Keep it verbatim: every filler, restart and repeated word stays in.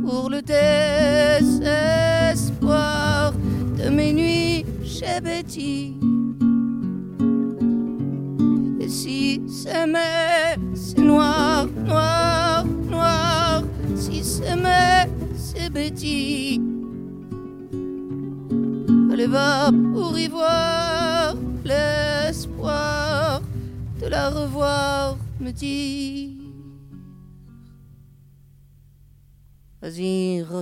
pour le désespoir de mes nuits chez Betty. Et si s'aimer c'est noir, noir, noir, si s'aimer c'est Betty, allez va pour y voir l'espoir de la revoir me dire. Vas-y,